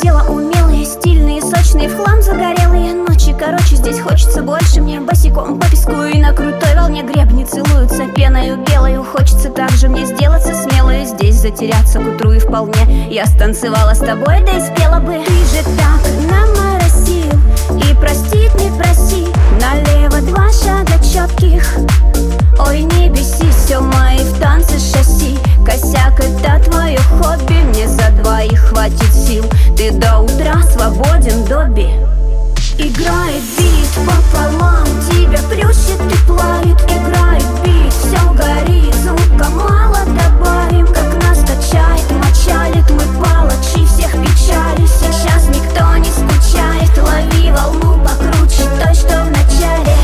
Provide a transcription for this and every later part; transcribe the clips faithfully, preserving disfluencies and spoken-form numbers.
дела умелые, стильные, сочные, в хлам загорелые. Ночи короче, здесь хочется больше мне. Босиком по песку и на крутой волне гребни целуются пеною белою. Хочется также мне сделаться смелой, здесь затеряться к утру и вполне. Я станцевала с тобой, да и спела бы. Ты же так наморосил, и простить не проси. Налево два шага четких. Ой, не бесись, все мои в танце шасси. Косяк — это твое хобби, мне за двоих хватит сил. Ты до утра свободен, Добби. Играет бит пополам, тебя плющит и плавит. Играет бит, все горит, звука мало добавим. Как нас качает, мочалит, мы палачи всех печали. Сейчас никто не скучает, лови волну покруче той, что в начале.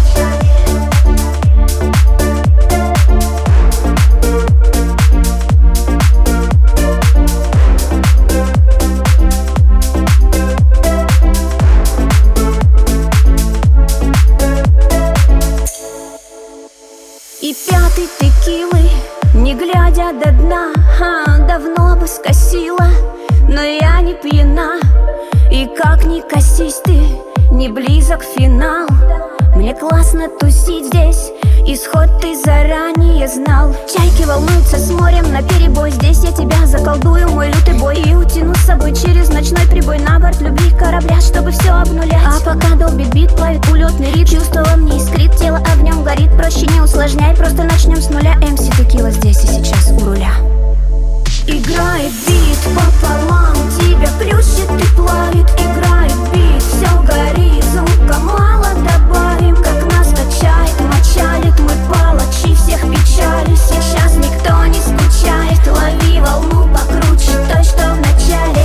И пятый текилы, не глядя до дна, ха, давно бы скосила, но я не пьяна. И как ни косись ты, не близок финал. Мне классно тусить здесь, исход ты заранее знал. Чайки волнуются с морем наперебой. Здесь я тебя заколдую, мой лютый бой, и утяну с собой через ночной прибой на борт любви корабля, чтобы все обнулять. А пока долбит бит, плавит улетный рит, чувствовала мне искрит, тело огнем горит. Проще не усложняй, просто начнем с нуля. эм си Текила здесь и сейчас у руля. Играет бит пополам, тебя плющит и плавит. Играет бит, все горит, звука мало добавим. Как нас качает, мочалит, мы палачи всех печали. Сейчас никто не скучает, лови волну покруче той, что в начале.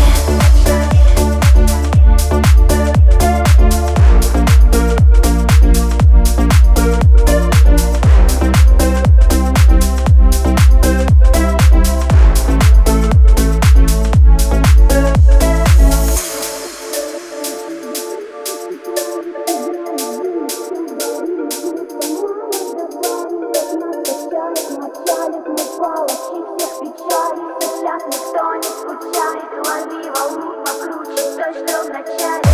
Сейчас никто не скучает, лови волну покруче той, что в начале.